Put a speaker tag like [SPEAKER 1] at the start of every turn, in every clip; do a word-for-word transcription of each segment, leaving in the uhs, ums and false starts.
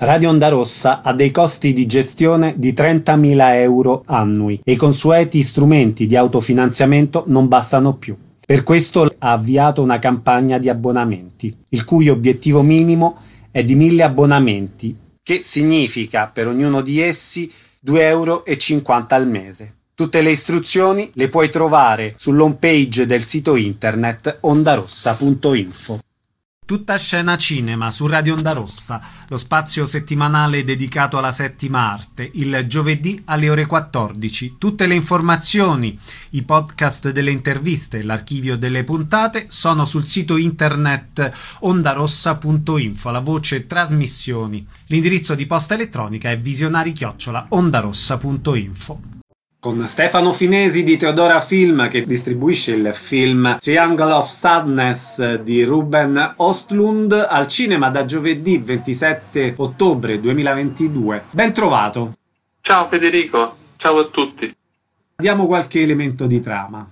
[SPEAKER 1] Radio Onda Rossa ha dei costi di gestione di trentamila euro annui e i consueti strumenti di autofinanziamento non bastano più. Per questo ha avviato una campagna di abbonamenti, il cui obiettivo minimo è di mille abbonamenti, che significa per ognuno di essi due euro e cinquanta al mese. Tutte le istruzioni le puoi trovare sull'home page del sito internet ondarossa punto info. Tutta scena cinema su Radio Onda Rossa, lo spazio settimanale dedicato alla settima arte, il giovedì alle ore quattordici. Tutte le informazioni, i podcast delle interviste, l'archivio delle puntate sono sul sito internet ondarossa punto info, la voce trasmissioni. L'indirizzo di posta elettronica è visionari chiocciola ondarossa punto info. Con Stefano Finesi di Teodora Film, che distribuisce il film Triangle of Sadness di Ruben Östlund al cinema da giovedì ventisette ottobre duemilaventidue. Ben trovato.
[SPEAKER 2] Ciao Federico, ciao a tutti.
[SPEAKER 1] Diamo qualche elemento di trama.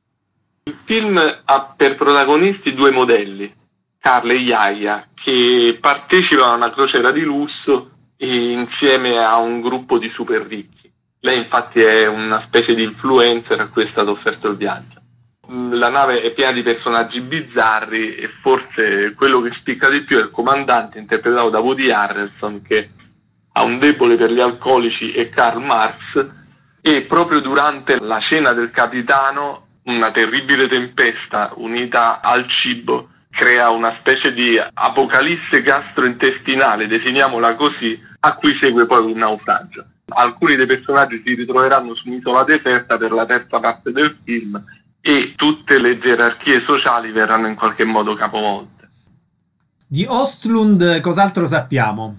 [SPEAKER 2] Il film ha per protagonisti due modelli, Carla e Yaya, che partecipano a una crociera di lusso insieme a un gruppo di super ricchi. Lei infatti è una specie di influencer a cui è stato offerto il viaggio. La nave è piena di personaggi bizzarri e forse quello che spicca di più è il comandante, interpretato da Woody Harrelson, che ha un debole per gli alcolici e Karl Marx, e proprio durante la cena del capitano una terribile tempesta unita al cibo crea una specie di apocalisse gastrointestinale, definiamola così, a cui segue poi un naufragio. Alcuni dei personaggi si ritroveranno su un'isola deserta per la terza parte del film e tutte le gerarchie sociali verranno in qualche modo capovolte.
[SPEAKER 1] Di Östlund cos'altro sappiamo?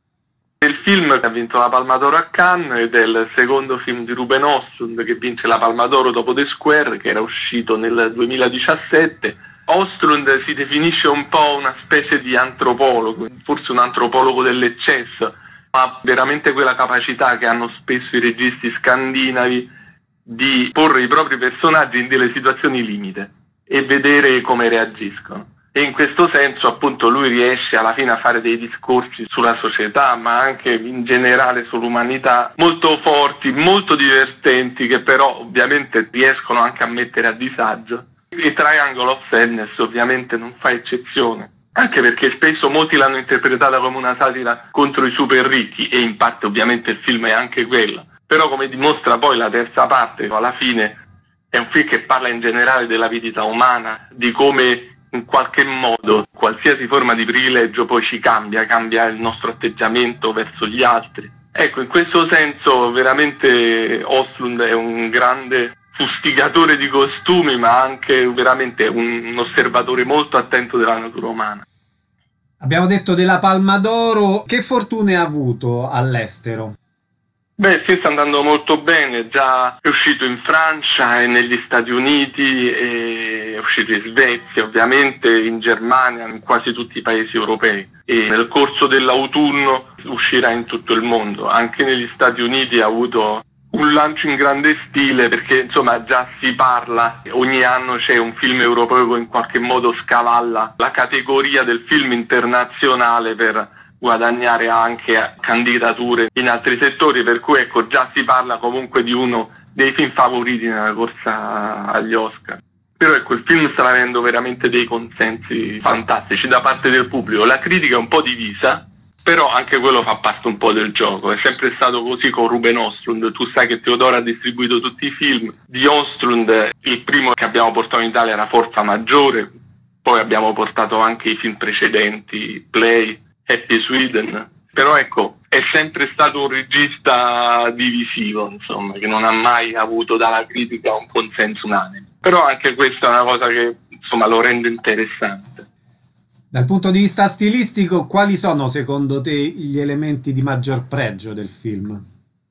[SPEAKER 2] Il film ha vinto la Palma d'Oro a Cannes ed è il secondo film di Ruben Östlund che vince la Palma d'Oro dopo The Square, che era uscito nel duemiladiciassette. Östlund si definisce un po' una specie di antropologo, forse un antropologo dell'eccesso. Ha veramente quella capacità che hanno spesso i registi scandinavi di porre i propri personaggi in delle situazioni limite e vedere come reagiscono. E in questo senso appunto lui riesce alla fine a fare dei discorsi sulla società, ma anche in generale sull'umanità, molto forti, molto divertenti, che però ovviamente riescono anche a mettere a disagio. E Triangle of Sadness ovviamente non fa eccezione. Anche perché spesso molti l'hanno interpretata come una satira contro i super ricchi, e in parte ovviamente il film è anche quello. Però come dimostra poi la terza parte, alla fine è un film che parla in generale della vita umana, di come in qualche modo qualsiasi forma di privilegio poi ci cambia, cambia il nostro atteggiamento verso gli altri. Ecco, in questo senso veramente Östlund è un grande fustigatore di costumi, ma anche veramente un, un osservatore molto attento della natura umana.
[SPEAKER 1] Abbiamo detto della Palma d'Oro, che fortune ha avuto all'estero?
[SPEAKER 2] Beh, il film sta andando molto bene, già è uscito in Francia e negli Stati Uniti, è uscito in Svezia ovviamente, in Germania, in quasi tutti i paesi europei, e nel corso dell'autunno uscirà in tutto il mondo. Anche negli Stati Uniti ha avuto un lancio in grande stile, perché insomma già si parla, ogni anno c'è un film europeo che in qualche modo scavalla la categoria del film internazionale per guadagnare anche candidature in altri settori, per cui ecco già si parla comunque di uno dei film favoriti nella corsa agli Oscar. Però ecco, il film sta avendo veramente dei consensi fantastici da parte del pubblico. La critica è un po' divisa, però anche quello fa parte un po' del gioco. È sempre stato così con Ruben Östlund. Tu sai che Teodora ha distribuito tutti i film di Östlund. Il primo che abbiamo portato in Italia era Forza Maggiore, poi abbiamo portato anche i film precedenti, Play, Happy Sweden. Però ecco, è sempre stato un regista divisivo, insomma, che non ha mai avuto dalla critica un consenso unanime. Però anche questa è una cosa che insomma lo rende interessante.
[SPEAKER 1] Dal punto di vista stilistico, quali sono secondo te gli elementi di maggior pregio del film?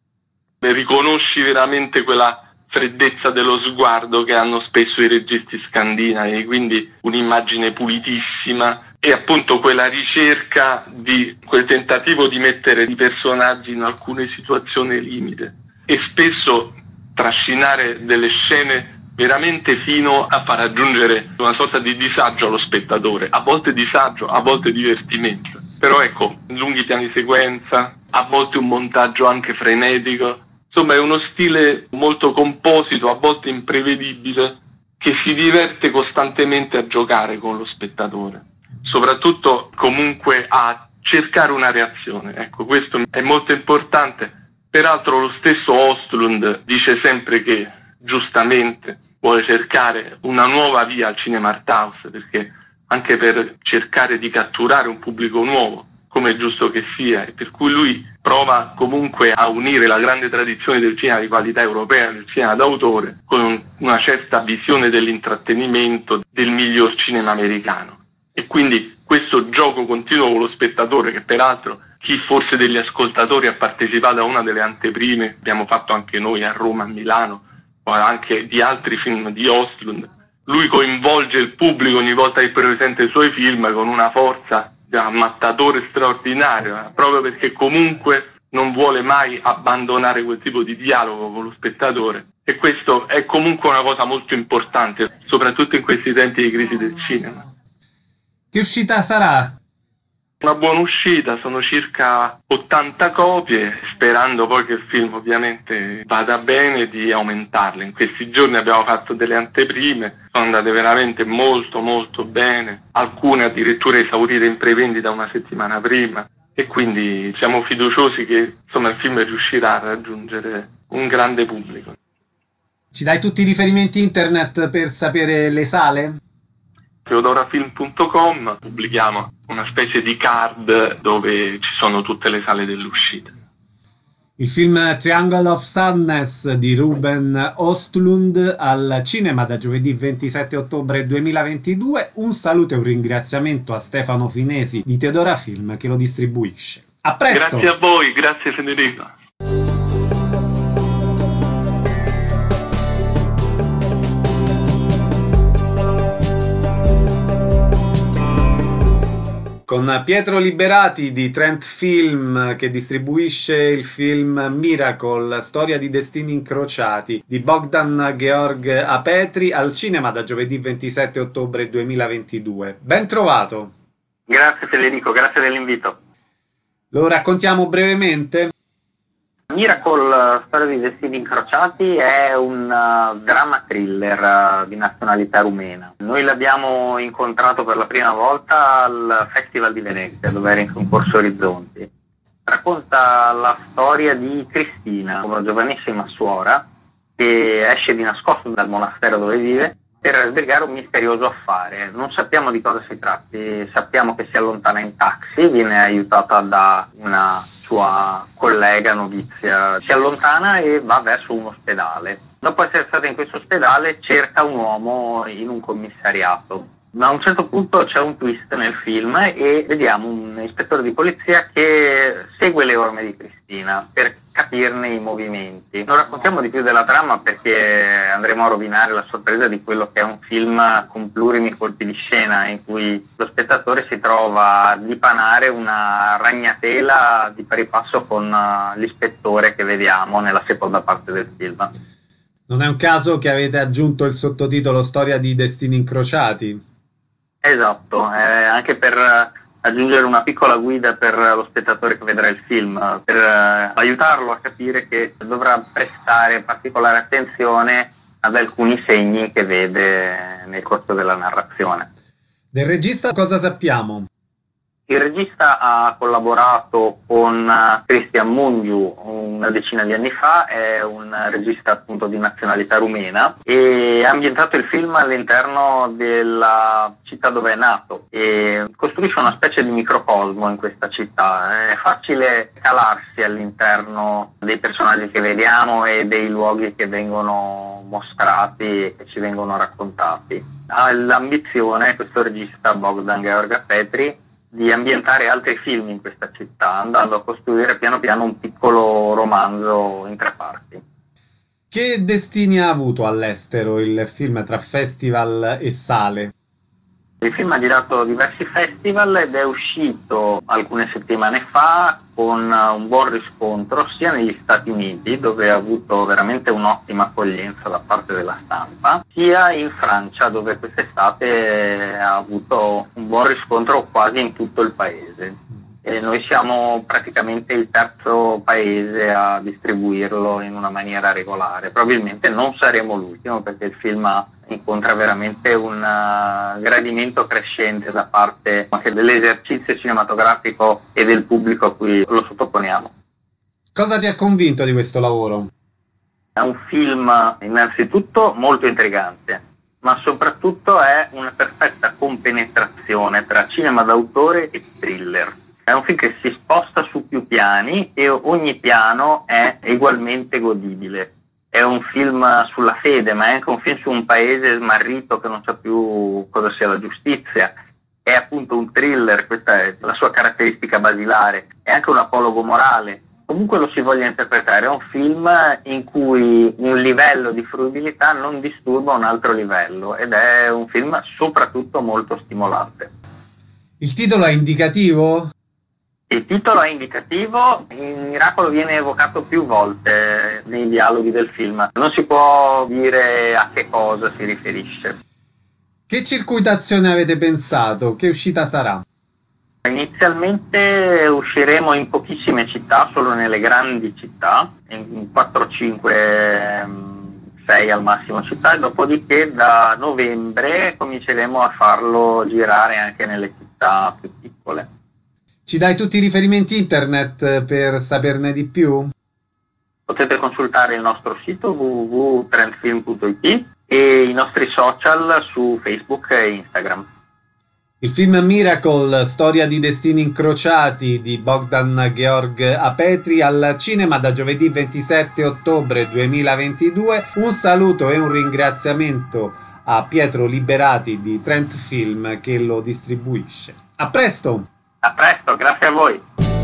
[SPEAKER 2] Riconosci veramente quella freddezza dello sguardo che hanno spesso i registi scandinavi, quindi un'immagine pulitissima e appunto quella ricerca di quel tentativo di mettere i personaggi in alcune situazioni limite e spesso trascinare delle scene veramente fino a far raggiungere una sorta di disagio allo spettatore, a volte disagio, a volte divertimento. Però ecco, lunghi piani sequenza, a volte un montaggio anche frenetico, insomma è uno stile molto composito, a volte imprevedibile, che si diverte costantemente a giocare con lo spettatore, soprattutto comunque a cercare una reazione. Ecco, questo è molto importante. Peraltro lo stesso Östlund dice sempre che, giustamente, vuole cercare una nuova via al cinema art house, perché anche per cercare di catturare un pubblico nuovo, come è giusto che sia, e per cui lui prova comunque a unire la grande tradizione del cinema di qualità europea, del cinema d'autore, con una certa visione dell'intrattenimento del miglior cinema americano. E quindi questo gioco continuo con lo spettatore, che peraltro chi forse degli ascoltatori ha partecipato a una delle anteprime, abbiamo fatto anche noi a Roma, a Milano, o anche di altri film di Östlund, lui coinvolge il pubblico ogni volta che presenta i suoi film con una forza da ammattatore straordinario, proprio perché comunque non vuole mai abbandonare quel tipo di dialogo con lo spettatore, e questo è comunque una cosa molto importante, soprattutto in questi tempi di crisi del cinema.
[SPEAKER 1] Che uscita sarà?
[SPEAKER 2] Una buona uscita, sono circa ottanta copie, sperando poi che il film ovviamente vada bene di aumentarle. In questi giorni abbiamo fatto delle anteprime, sono andate veramente molto molto bene, alcune addirittura esaurite in prevendita una settimana prima, e quindi siamo fiduciosi che insomma il film riuscirà a raggiungere un grande pubblico.
[SPEAKER 1] Ci dai tutti i riferimenti internet per sapere le sale?
[SPEAKER 2] teodorafilm punto com pubblichiamo una specie di card dove ci sono tutte le sale dell'uscita.
[SPEAKER 1] Il film Triangle of Sadness di Ruben Östlund al cinema da giovedì ventisette ottobre duemilaventidue. Un saluto e un ringraziamento a Stefano Finesi di Teodora Film che lo distribuisce. A presto!
[SPEAKER 2] Grazie a voi, grazie Federico.
[SPEAKER 1] Con Pietro Liberati di Trent Film che distribuisce il film Miracle, storia di destini incrociati di Bogdan Georg Apetri al cinema da giovedì ventisette ottobre duemilaventidue. Ben trovato!
[SPEAKER 3] Grazie Federico, grazie dell'invito.
[SPEAKER 1] Lo raccontiamo brevemente?
[SPEAKER 3] Miracle, storia di destini incrociati è un uh, drama thriller uh, di nazionalità rumena. Noi l'abbiamo incontrato per la prima volta al Festival di Venezia, dove era in concorso Orizzonti. Racconta la storia di Cristina, una giovanissima suora che esce di nascosto dal monastero dove vive per sbrigare un misterioso affare. Non sappiamo di cosa si tratti, sappiamo che si allontana in taxi, viene aiutata da una sua collega novizia, si allontana e va verso un ospedale. Dopo essere stata in questo ospedale cerca un uomo in un commissariato. A un certo punto c'è un twist nel film e vediamo un ispettore di polizia che segue le orme di Cristina per capirne i movimenti. Non raccontiamo di più della trama perché andremo a rovinare la sorpresa di quello che è un film con plurimi colpi di scena in cui lo spettatore si trova a dipanare una ragnatela di pari passo con l'ispettore che vediamo nella seconda parte del film.
[SPEAKER 1] Non è un caso che avete aggiunto il sottotitolo Storia di destini incrociati?
[SPEAKER 3] Esatto, eh, anche per aggiungere una piccola guida per lo spettatore che vedrà il film, per eh, aiutarlo a capire che dovrà prestare particolare attenzione ad alcuni segni che vede nel corso della narrazione.
[SPEAKER 1] Del regista cosa sappiamo?
[SPEAKER 3] Il regista ha collaborato con Cristian Mungiu una decina di anni fa, è un regista appunto di nazionalità rumena e ha ambientato il film all'interno della città dove è nato e costruisce una specie di microcosmo in questa città. È facile calarsi all'interno dei personaggi che vediamo e dei luoghi che vengono mostrati e che ci vengono raccontati. Ha l'ambizione, questo regista Bogdan Georg Petri, di ambientare altri film in questa città, andando a costruire piano piano un piccolo romanzo in tre parti.
[SPEAKER 1] Che destini ha avuto all'estero il film tra festival e sale?
[SPEAKER 3] Il film ha girato diversi festival ed è uscito alcune settimane fa con un buon riscontro sia negli Stati Uniti, dove ha avuto veramente un'ottima accoglienza da parte della stampa, sia in Francia, dove quest'estate ha avuto un buon riscontro quasi in tutto il paese. e noi siamo praticamente il terzo paese a distribuirlo in una maniera regolare. Probabilmente non saremo l'ultimo, perché il film incontra veramente un uh, gradimento crescente da parte anche dell'esercizio cinematografico e del pubblico a cui lo sottoponiamo.
[SPEAKER 1] Cosa ti ha convinto di questo lavoro?
[SPEAKER 3] È un film innanzitutto molto intrigante, ma soprattutto è una perfetta compenetrazione tra cinema d'autore e thriller. È un film che si sposta su più piani e ogni piano è ugualmente godibile. È un film sulla fede, ma è anche un film su un paese smarrito che non sa più cosa sia la giustizia. È appunto un thriller, questa è la sua caratteristica basilare. È anche un apologo morale. Comunque lo si voglia interpretare, è un film in cui un livello di fruibilità non disturba un altro livello, ed è un film soprattutto molto stimolante.
[SPEAKER 1] Il titolo è indicativo?
[SPEAKER 3] Il titolo è indicativo, il miracolo viene evocato più volte nei dialoghi del film. Non si può dire a che cosa si riferisce.
[SPEAKER 1] Che circuitazione avete pensato? Che uscita sarà?
[SPEAKER 3] Inizialmente usciremo in pochissime città, solo nelle grandi città, in quattro, cinque, sei al massimo città, e dopodiché da novembre cominceremo a farlo girare anche nelle città più piccole.
[SPEAKER 1] Ci dai tutti i riferimenti internet per saperne di più?
[SPEAKER 3] Potete consultare il nostro sito w w w punto trendfilm punto i t e i nostri social su Facebook e Instagram.
[SPEAKER 1] Il film Miracle, storia di destini incrociati di Bogdan Georg Apetri, al cinema da giovedì ventisette ottobre duemilaventidue. Un saluto e un ringraziamento a Pietro Liberati di Trend Film che lo distribuisce. A presto!
[SPEAKER 3] A presto, grazie a voi!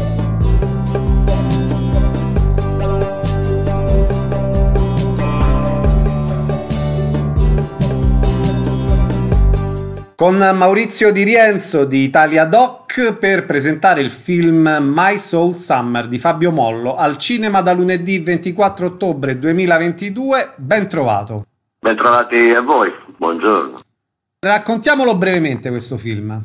[SPEAKER 1] Con Maurizio Di Rienzo di Italia Doc per presentare il film My Soul Summer di Fabio Mollo al cinema da lunedì ventiquattro ottobre duemilaventidue. Ben trovato.
[SPEAKER 4] Ben trovati a voi, buongiorno.
[SPEAKER 1] Raccontiamolo brevemente questo film.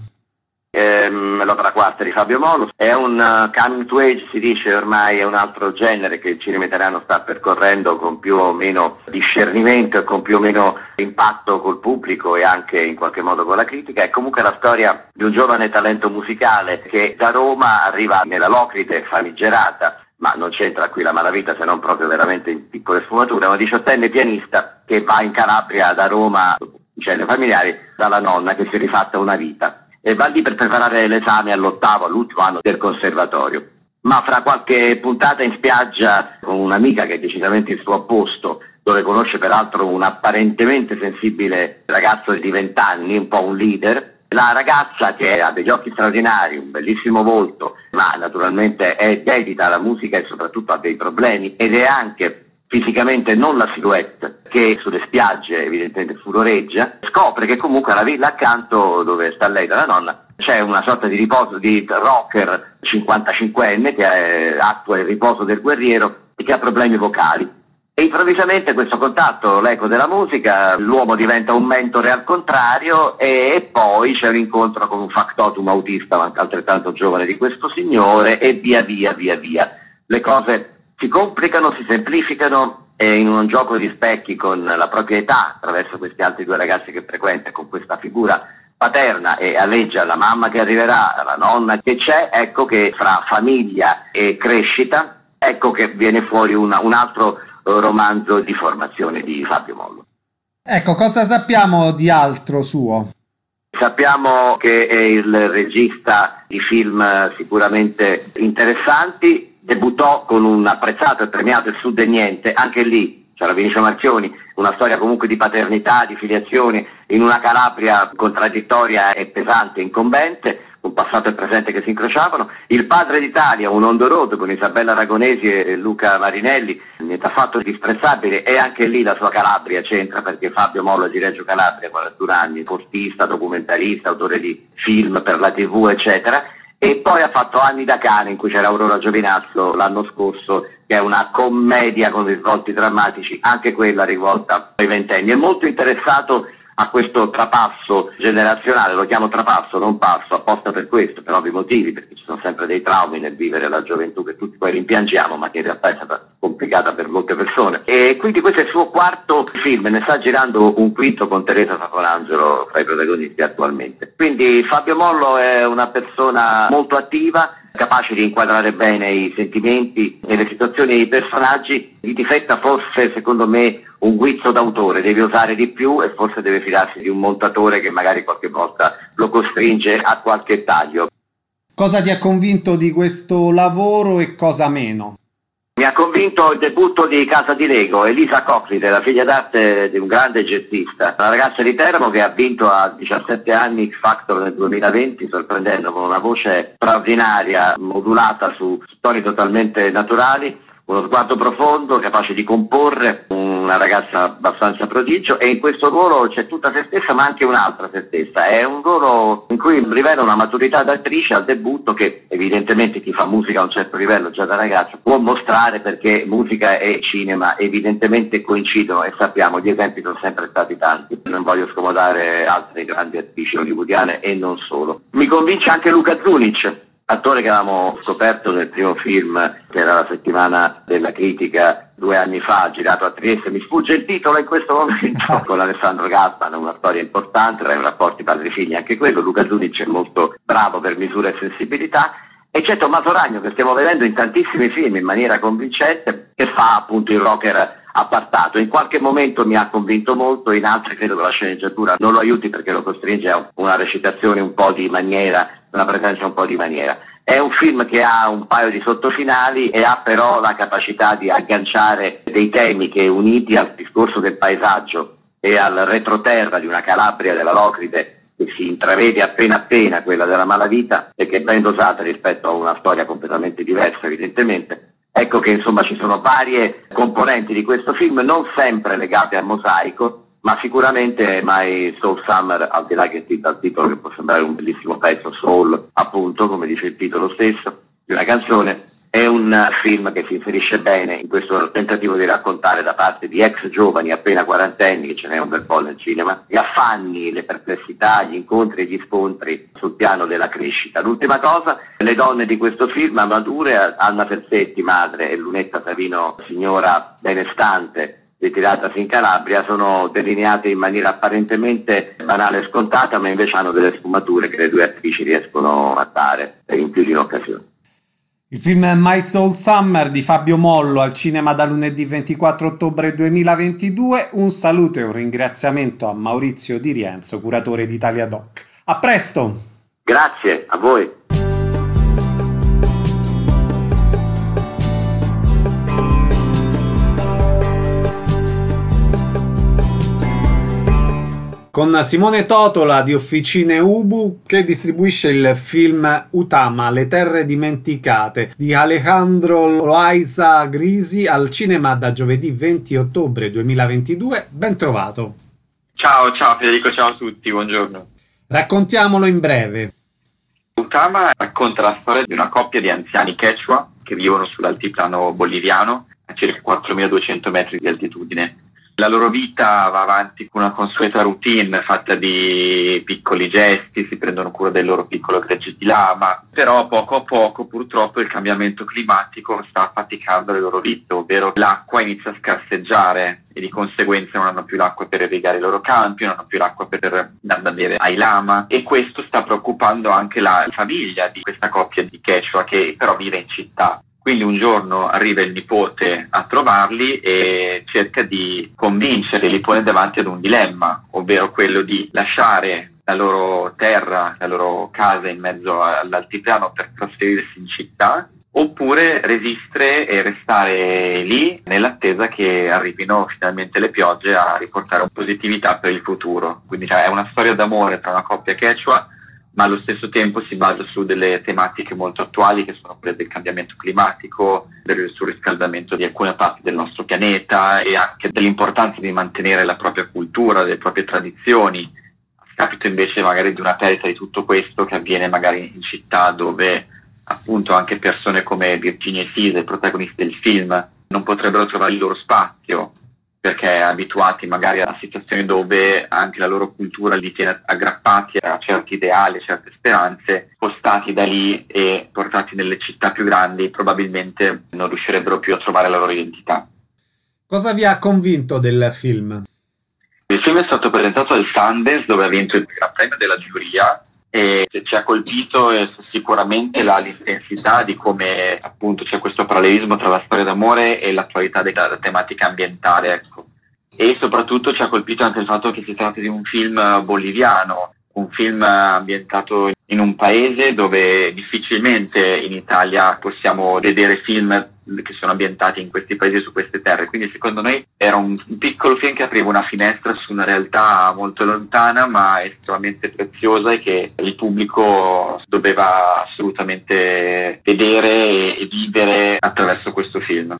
[SPEAKER 4] Ehm, l'opera quarta di Fabio Mollo è un uh, coming to age, si dice ormai, è un altro genere che il cinema italiano sta percorrendo con più o meno discernimento e con più o meno impatto col pubblico e anche in qualche modo con la critica. È comunque la storia di un giovane talento musicale che da Roma arriva nella Locride famigerata, ma non c'entra qui la malavita se non proprio veramente in piccole sfumature, una diciottenne pianista che va in Calabria da Roma, vicende familiari, dalla nonna che si è rifatta una vita. E va lì per preparare l'esame all'ottavo, all'ultimo anno del conservatorio. Ma fra qualche puntata in spiaggia con un'amica che è decisamente il suo opposto, dove conosce peraltro un apparentemente sensibile ragazzo di vent'anni, un po' un leader, la ragazza, che ha degli occhi straordinari, un bellissimo volto, ma naturalmente è dedita alla musica e soprattutto ha dei problemi, ed è anche fisicamente non la silhouette che sulle spiagge evidentemente furoreggia, scopre che comunque alla villa accanto dove sta lei dalla nonna c'è una sorta di riposo di rocker cinquantacinquenne che è, attua il riposo del guerriero e che ha problemi vocali. E improvvisamente questo contatto, l'eco della musica, l'uomo diventa un mentore al contrario, e, e poi c'è l'incontro con un factotum autista altrettanto giovane di questo signore, e via via via via. Le cose si complicano, si semplificano, e in un gioco di specchi con la propria età, attraverso questi altri due ragazzi che frequenta, con questa figura paterna, e alleggia la mamma che arriverà, la nonna che c'è, ecco che fra famiglia e crescita, ecco che viene fuori una, un altro romanzo di formazione di Fabio Mollo.
[SPEAKER 1] Ecco, cosa sappiamo di altro suo?
[SPEAKER 4] Sappiamo che è il regista di film sicuramente interessanti. Debuttò con un apprezzato e premiato Il Sud e Niente, anche lì c'era Vinicio Marchioni, una storia comunque di paternità, di filiazioni, in una Calabria contraddittoria e pesante, incombente, un passato e presente che si incrociavano. Il Padre d'Italia, un on the road con Isabella Aragonesi e Luca Marinelli, niente affatto disprezzabile, e anche lì la sua Calabria c'entra, perché Fabio Mollo è di Reggio Calabria, quarantuno anni, portista, documentarista, autore di film per la tivù, eccetera. E poi ha fatto Anni da cane, in cui c'era Aurora Giovinazzo l'anno scorso, che è una commedia con risvolti drammatici, anche quella rivolta ai ventenni. È molto interessato a questo trapasso generazionale. Lo chiamo trapasso, non passo, apposta per questo, per ovvi motivi, perché ci sono sempre dei traumi nel vivere la gioventù che tutti poi rimpiangiamo, ma che in realtà è stata complicata per molte persone. E quindi questo è il suo quarto film, ne sta girando un quinto con Teresa Safonangelo fra i protagonisti attualmente. Quindi Fabio Mollo è una persona molto attiva, capace di inquadrare bene i sentimenti e le situazioni dei personaggi. Gli difetta forse, secondo me, un guizzo d'autore, deve osare di più e forse deve fidarsi di un montatore che magari qualche volta lo costringe a qualche taglio.
[SPEAKER 1] Cosa ti ha convinto di questo lavoro e cosa meno?
[SPEAKER 4] Mi ha convinto il debutto di Casa di Lego, Elisa Coclide, la figlia d'arte di un grande jazzista, una ragazza di Teramo che ha vinto a diciassette anni X Factor nel duemilaventi, sorprendendo con una voce straordinaria, modulata su toni totalmente naturali, uno sguardo profondo, capace di comporre, una ragazza abbastanza prodigio, e in questo ruolo c'è tutta se stessa ma anche un'altra se stessa. È un ruolo in cui rivela una maturità d'attrice al debutto che evidentemente chi fa musica a un certo livello già da ragazzo può mostrare, perché musica e cinema evidentemente coincidono e sappiamo, gli esempi sono sempre stati tanti. Non voglio scomodare altre grandi attrici hollywoodiane e non solo. Mi convince anche Luka Zunic, attore che avevamo scoperto nel primo film che era La settimana della critica due anni fa, girato a Trieste, mi sfugge il titolo in questo momento, con Alessandro Gassman, una storia importante, tra i rapporti padri-figli anche quello. Luka Zunic è molto bravo per misura e sensibilità, e c'è Tommaso Ragno che stiamo vedendo in tantissimi film in maniera convincente, che fa appunto il rocker appartato. In qualche momento mi ha convinto molto, in altri credo che la sceneggiatura non lo aiuti perché lo costringe a una recitazione un po' di maniera, una presenza un po' di maniera. È un film che ha un paio di sottofinali e ha però la capacità di agganciare dei temi che, uniti al discorso del paesaggio e al retroterra di una Calabria della Locride che si intravede appena appena, quella della malavita, e che è ben dosata rispetto a una storia completamente diversa evidentemente. Ecco che insomma ci sono varie componenti di questo film, non sempre legate al mosaico, ma sicuramente My Soul Summer, al di là che dal titolo che può sembrare un bellissimo pezzo, soul appunto, come dice il titolo stesso di una canzone, è un film che si inserisce bene in questo tentativo di raccontare da parte di ex giovani appena quarantenni, che ce n'è un bel po' nel cinema, gli affanni, le perplessità, gli incontri e gli scontri sul piano della crescita. L'ultima cosa, le donne di questo film mature, Anna Ferzetti madre e Lunetta Savino signora benestante, ritiratasi in Calabria, sono delineate in maniera apparentemente banale e scontata, ma invece hanno delle sfumature che le due attrici riescono a dare in più di un'occasione.
[SPEAKER 1] Il film My Soul Summer di Fabio Mollo al cinema da lunedì ventiquattro ottobre duemilaventidue. Un saluto e un ringraziamento a Maurizio Di Rienzo, curatore di Italia Doc. A presto!
[SPEAKER 4] Grazie, a voi!
[SPEAKER 1] Con Simone Totola di Officine Ubu, che distribuisce il film Utama, Le terre dimenticate di Alejandro Loaiza Grisi al cinema da giovedì venti ottobre duemilaventidue. Ben trovato.
[SPEAKER 5] Ciao, ciao Federico, ciao a tutti, buongiorno.
[SPEAKER 1] Raccontiamolo in breve.
[SPEAKER 5] Utama racconta la storia di una coppia di anziani Quechua che vivono sull'altiplano boliviano a circa quattromiladuecento metri di altitudine. La loro vita va avanti con una consueta routine fatta di piccoli gesti, si prendono cura del loro piccolo gregge di lama, però poco a poco purtroppo il cambiamento climatico sta affaticando le loro vite, ovvero l'acqua inizia a scarseggiare e di conseguenza non hanno più l'acqua per irrigare i loro campi, non hanno più l'acqua per dar da bere ai lama, e questo sta preoccupando anche la famiglia di questa coppia di Quechua che però vive in città. Quindi un giorno arriva il nipote a trovarli e cerca di convincerli, li pone davanti ad un dilemma, ovvero quello di lasciare la loro terra, la loro casa in mezzo all'altipiano per trasferirsi in città, oppure resistere e restare lì nell'attesa che arrivino finalmente le piogge a riportare positività per il futuro. Quindi cioè, è una storia d'amore tra una coppia Quechua, ma allo stesso tempo si basa su delle tematiche molto attuali che sono quelle del cambiamento climatico, del surriscaldamento di alcune parti del nostro pianeta e anche dell'importanza di mantenere la propria cultura, le proprie tradizioni, a scapito invece magari di una perdita di tutto questo che avviene magari in città dove appunto anche persone come Virginia e Fisa, i protagonisti del film, non potrebbero trovare il loro spazio perché abituati magari a situazioni dove anche la loro cultura li tiene aggrappati a certi ideali, a certe speranze, spostati da lì e portati nelle città più grandi, probabilmente non riuscirebbero più a trovare la loro identità.
[SPEAKER 1] Cosa vi ha convinto del film?
[SPEAKER 5] Il film è stato presentato al Sundance, dove ha vinto il Gran Premio della giuria, e ci ha colpito sicuramente la, l'intensità di come appunto c'è questo parallelismo tra la storia d'amore e l'attualità della tematica ambientale, ecco. E soprattutto ci ha colpito anche il fatto che si tratta di un film boliviano, un film ambientato in un paese dove difficilmente in Italia possiamo vedere film che sono ambientati in questi paesi, su queste terre. Quindi secondo noi era un piccolo film che apriva una finestra su una realtà molto lontana ma estremamente preziosa e che il pubblico doveva assolutamente vedere e vivere attraverso questo film.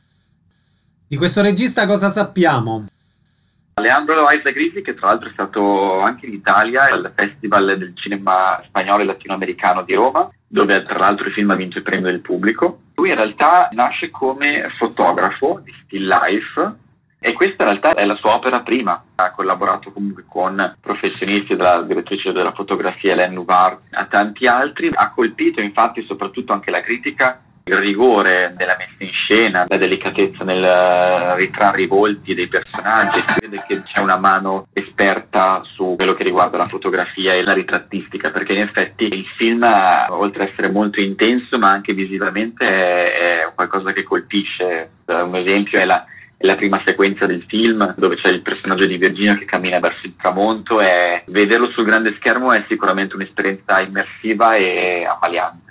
[SPEAKER 1] Di questo regista cosa sappiamo?
[SPEAKER 5] Alejandro Loaiza Grisi, che tra l'altro è stato anche in Italia al Festival del Cinema Spagnolo e Latinoamericano di Roma, dove tra l'altro il film ha vinto il premio del pubblico. Lui in realtà nasce come fotografo di still life e questa in realtà è la sua opera prima. Ha collaborato comunque con professionisti, della direttrice della fotografia Hélène Louvard a tanti altri. Ha colpito infatti soprattutto anche la critica il rigore della messa in scena, la delicatezza nel ritrarre i volti dei personaggi. Si vede che c'è una mano esperta su quello che riguarda la fotografia e la ritrattistica, perché in effetti il film, oltre ad essere molto intenso ma anche visivamente, è, è qualcosa che colpisce. Un esempio è la, è la prima sequenza del film, dove c'è il personaggio di Virginia che cammina verso il tramonto, e vederlo sul grande schermo è sicuramente un'esperienza immersiva e ammaliante.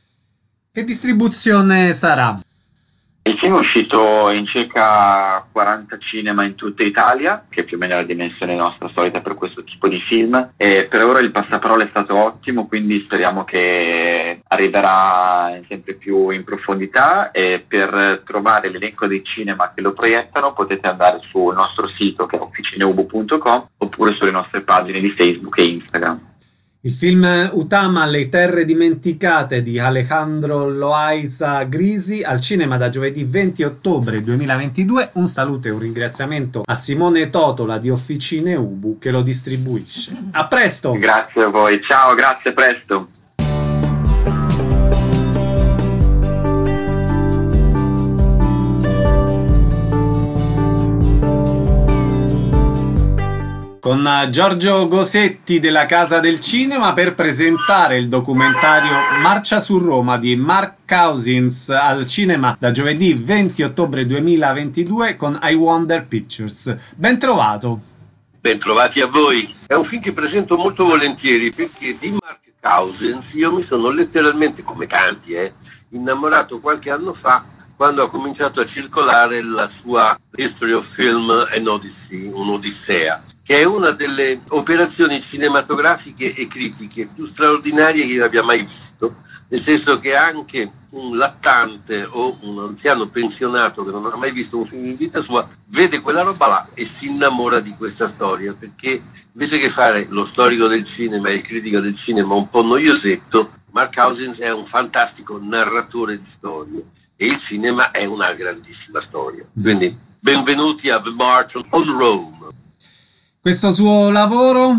[SPEAKER 1] Che distribuzione sarà?
[SPEAKER 5] Il film è uscito in circa quaranta cinema in tutta Italia, che più o meno è la dimensione nostra solita per questo tipo di film, e per ora il passaparola è stato ottimo, quindi speriamo che arriverà sempre più in profondità. E per trovare l'elenco dei cinema che lo proiettano potete andare sul nostro sito, che è officineubu punto com, oppure sulle nostre pagine di Facebook e Instagram.
[SPEAKER 1] Il film Utama, Le terre dimenticate di Alejandro Loaiza Grisi, al cinema da giovedì venti ottobre duemilaventidue. Un saluto e un ringraziamento a Simone Totola di Officine Ubu che lo distribuisce. A presto!
[SPEAKER 5] Grazie a voi, ciao, grazie, a presto!
[SPEAKER 1] Con Giorgio Gosetti della Casa del Cinema per presentare il documentario Marcia su Roma di Mark Cousins al cinema da giovedì venti ottobre duemilaventidue con I Wonder Pictures. Ben trovato!
[SPEAKER 6] Ben trovati a voi! È un film che presento molto volentieri perché di Mark Cousins io mi sono letteralmente, come tanti, eh, innamorato qualche anno fa quando ha cominciato a circolare la sua History of Film and Odyssey, un'odissea, che è una delle operazioni cinematografiche e critiche più straordinarie che io abbia mai visto, nel senso che anche un lattante o un anziano pensionato che non ha mai visto un film in vita sua vede quella roba là e si innamora di questa storia, perché invece che fare lo storico del cinema e il critico del cinema un po' noiosetto, Mark Cousins è un fantastico narratore di storie e il cinema è una grandissima storia. Quindi benvenuti a The March on Rome.
[SPEAKER 1] Questo suo lavoro?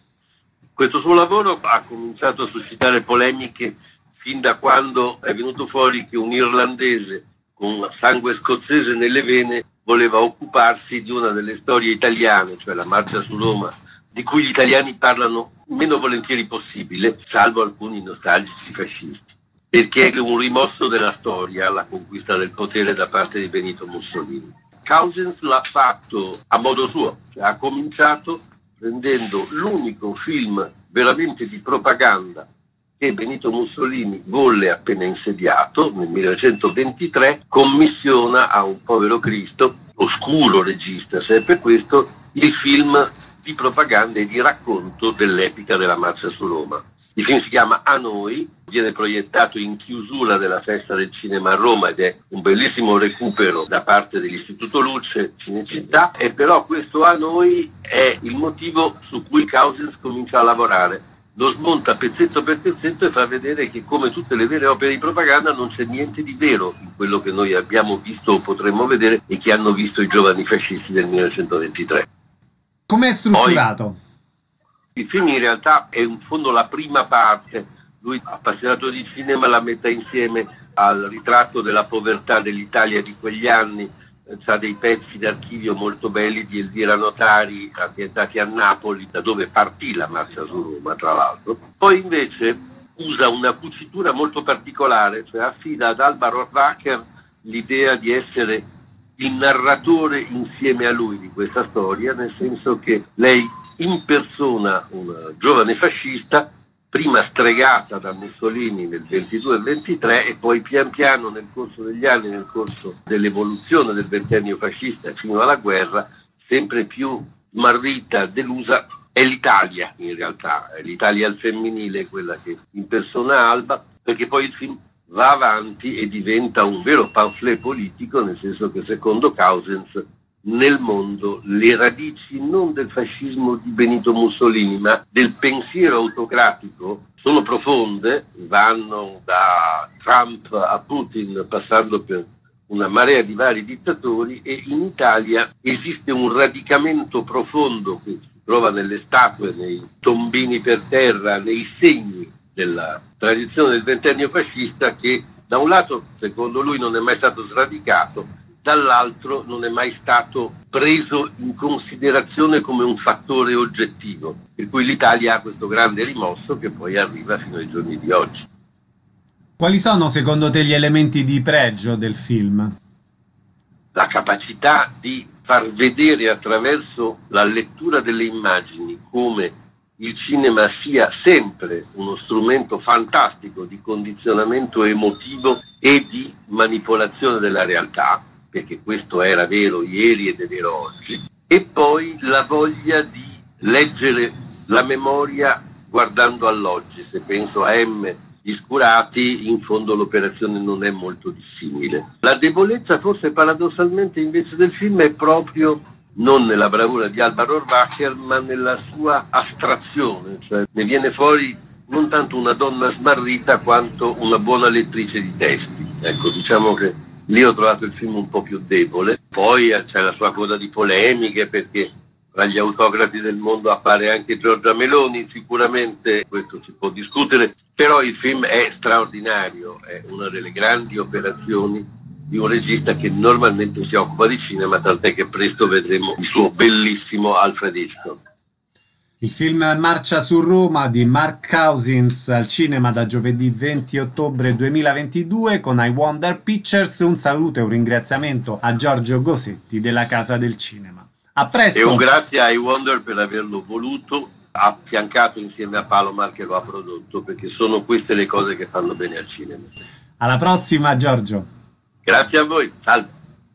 [SPEAKER 6] Questo suo lavoro ha cominciato a suscitare polemiche fin da quando è venuto fuori che un irlandese con sangue scozzese nelle vene voleva occuparsi di una delle storie italiane, cioè la Marcia su Roma, di cui gli italiani parlano meno volentieri possibile, salvo alcuni nostalgici fascisti, perché è un rimosso della storia, la conquista del potere da parte di Benito Mussolini. Cousins l'ha fatto a modo suo, cioè ha cominciato prendendo l'unico film veramente di propaganda che Benito Mussolini volle appena insediato nel millenovecentoventitré, commissiona a un povero Cristo, oscuro regista, se è per questo, il film di propaganda e di racconto dell'epica della Marcia su Roma. Il film si chiama A Noi, viene proiettato in chiusura della Festa del Cinema a Roma ed è un bellissimo recupero da parte dell'Istituto Luce Cinecittà, e però questo A Noi è il motivo su cui Cousins comincia a lavorare. lo smonta pezzetto per pezzetto e fa vedere che, come tutte le vere opere di propaganda, non c'è niente di vero in quello che noi abbiamo visto o potremmo vedere e che hanno visto i giovani fascisti del millenovecentoventitré.
[SPEAKER 1] Come è strutturato?
[SPEAKER 6] Poi, il film in realtà è in fondo la prima parte. Lui, appassionato di cinema, la mette insieme al ritratto della povertà dell'Italia di quegli anni. C'ha dei pezzi d'archivio molto belli di Elvira Notari ambientati a Napoli, da dove partì la marcia su Roma, tra l'altro. Poi invece usa una cucitura molto particolare, cioè affida ad Alba Rohrwacher l'idea di essere il narratore insieme a lui di questa storia, nel senso che lei impersona una giovane fascista, prima stregata da Mussolini nel ventidue e ventitré e poi pian piano nel corso degli anni, nel corso dell'evoluzione del ventennio fascista fino alla guerra, sempre più smarrita, delusa. È l'Italia in realtà, è l'Italia al femminile quella che impersona Alba, perché poi il film va avanti e diventa un vero pamphlet politico, nel senso che secondo Cousins nel mondo le radici non del fascismo di Benito Mussolini ma del pensiero autocratico sono profonde, vanno da Trump a Putin passando per una marea di vari dittatori, e in Italia esiste un radicamento profondo che si trova nelle statue, nei tombini per terra, nei segni della tradizione del ventennio fascista, che da un lato secondo lui non è mai stato sradicato, dall'altro non è mai stato preso in considerazione come un fattore oggettivo, per cui l'Italia ha questo grande rimosso che poi arriva fino ai giorni di oggi.
[SPEAKER 1] Quali sono secondo te gli elementi di pregio del film?
[SPEAKER 6] La capacità di far vedere attraverso la lettura delle immagini come il cinema sia sempre uno strumento fantastico di condizionamento emotivo e di manipolazione della realtà, perché questo era vero ieri ed è vero oggi, e poi la voglia di leggere la memoria guardando all'oggi. Se penso a M. Gli Scurati, in fondo l'operazione non è molto dissimile. La debolezza forse paradossalmente invece del film è proprio non nella bravura di Alba Rohrwacher ma nella sua astrazione, cioè ne viene fuori non tanto una donna smarrita quanto una buona lettrice di testi. Ecco, diciamo che lì ho trovato il film un po' più debole. Poi c'è la sua coda di polemiche, perché tra gli autocrati del mondo appare anche Giorgia Meloni, sicuramente questo si può discutere, però il film è straordinario, è una delle grandi operazioni di un regista che normalmente si occupa di cinema, tant'è che presto vedremo il suo bellissimo Alfred Hitchcock.
[SPEAKER 1] Il film Marcia su Roma di Mark Cousins al cinema da giovedì venti ottobre duemilaventidue con I Wonder Pictures. Un saluto e un ringraziamento a Giorgio Gosetti della Casa del Cinema. A presto!
[SPEAKER 6] E un grazie a I Wonder per averlo voluto, affiancato insieme a Palomar che lo ha prodotto, perché sono queste le cose che fanno bene al cinema.
[SPEAKER 1] Alla prossima, Giorgio!
[SPEAKER 6] Grazie a voi, salve!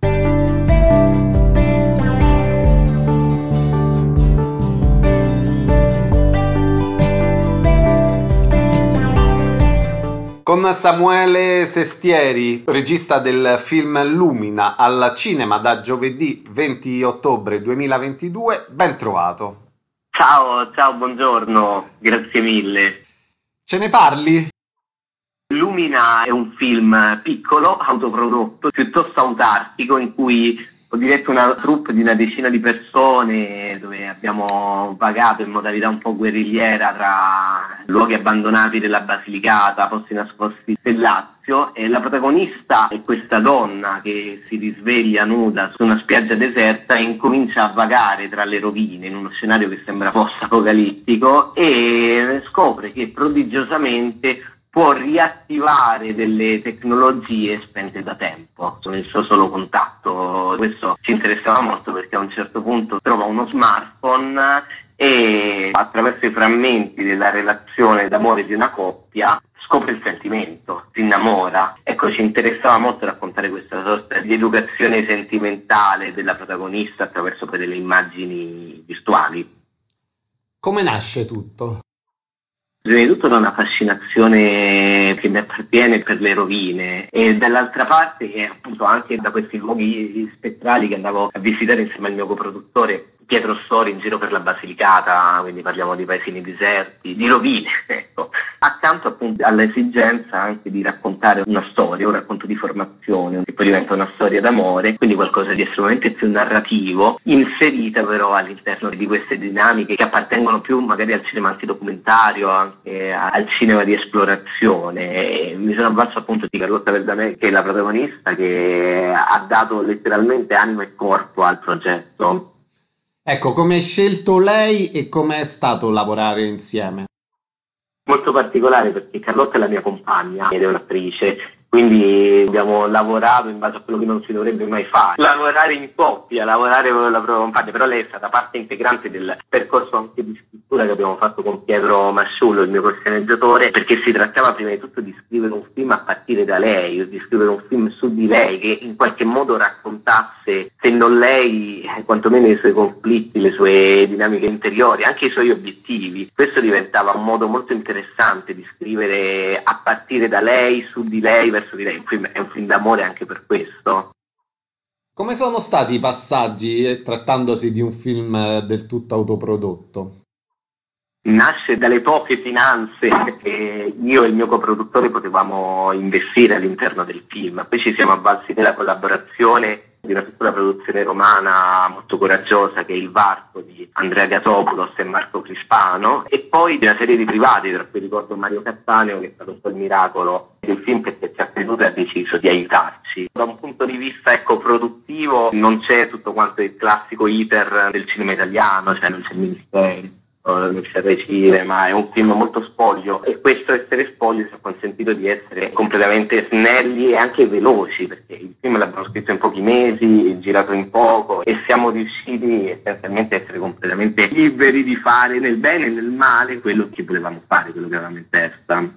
[SPEAKER 1] Con Samuele Sestieri, regista del film Lumina, al cinema da giovedì venti ottobre duemilaventidue, ben trovato.
[SPEAKER 3] Ciao, ciao, buongiorno, grazie mille.
[SPEAKER 1] Ce ne parli?
[SPEAKER 3] Lumina è un film piccolo, autoprodotto, piuttosto autarchico, in cui ho diretto una troupe di una decina di persone, dove abbiamo vagato in modalità un po' guerrigliera tra luoghi abbandonati della Basilicata, posti nascosti del Lazio, e la protagonista è questa donna che si risveglia nuda su una spiaggia deserta e incomincia a vagare tra le rovine in uno scenario che sembra post-apocalittico, e scopre che prodigiosamente può riattivare delle tecnologie spente da tempo con il suo solo contatto. Questo ci interessava molto perché a un certo punto trova uno smartphone e attraverso i frammenti della relazione d'amore di una coppia scopre il sentimento, si innamora. Ecco, ci interessava molto raccontare questa sorta di educazione sentimentale della protagonista attraverso poi delle immagini virtuali.
[SPEAKER 1] Come nasce tutto?
[SPEAKER 3] Prima di tutto da una fascinazione che mi appartiene per le rovine, e dall'altra parte che appunto anche da questi luoghi spettrali che andavo a visitare insieme al mio coproduttore
[SPEAKER 4] Pietro Stori in giro per la Basilicata, quindi parliamo di paesini deserti, di rovine, ecco. Accanto appunto all'esigenza anche di raccontare una storia, un racconto di formazione, che poi diventa una storia d'amore, quindi qualcosa di estremamente più narrativo, inserita però all'interno di queste dinamiche che appartengono più magari al cinema antidocumentario, anche al cinema di esplorazione. E mi sono avvalso appunto di Carlotta Verdamè, che è la protagonista, che ha dato letteralmente anima e corpo al progetto.
[SPEAKER 1] Ecco, come hai scelto lei e come è stato lavorare insieme?
[SPEAKER 4] Molto particolare perché Carlotta è la mia compagna ed è un'attrice, quindi abbiamo lavorato in base a quello che non si dovrebbe mai fare, lavorare in coppia, lavorare con la propria compagna, però lei è stata parte integrante del percorso anche di scrittura che abbiamo fatto con Pietro Masciullo, il mio co-sceneggiatore, perché si trattava prima di tutto di scrivere un film a partire da lei, di scrivere un film su di lei che in qualche modo raccontasse, se non lei, quantomeno i suoi conflitti, le sue dinamiche interiori, anche i suoi obiettivi. Questo diventava un modo molto interessante di scrivere a partire da lei, su di lei, verso di lei. Un film, è un film d'amore anche per questo.
[SPEAKER 1] Come sono stati i passaggi eh, trattandosi di un film eh, del tutto autoprodotto?
[SPEAKER 4] Nasce dalle poche finanze che io e il mio coproduttore potevamo investire all'interno del film. Poi ci siamo avvalsi della collaborazione di una piccola produzione romana molto coraggiosa che è Il Varco di Andrea Gatopoulos e Marco Crispano, e poi di una serie di privati, tra cui ricordo Mario Cattaneo, che è stato un po' il miracolo del film perché ci ha creduto e ha deciso di aiutarci. Da un punto di vista ecco, produttivo non c'è tutto quanto il classico iter del cinema italiano, cioè non c'è il ministero, non c'è recire, ma è un film molto spoglio, e questo essere spoglio ci ha consentito di essere completamente snelli e anche veloci, perché il film l'abbiamo scritto in pochi mesi, girato in poco, e siamo riusciti essenzialmente a essere completamente liberi di fare nel bene e nel male quello che volevamo fare, quello che avevamo in testa.